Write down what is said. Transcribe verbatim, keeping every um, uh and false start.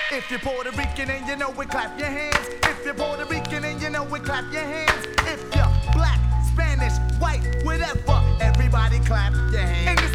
If you're Puerto Rican and you know it, clap your hands. If you're Puerto Rican and you know it, clap your hands. If you're black, Spanish, white, whatever, everybody clap your hands.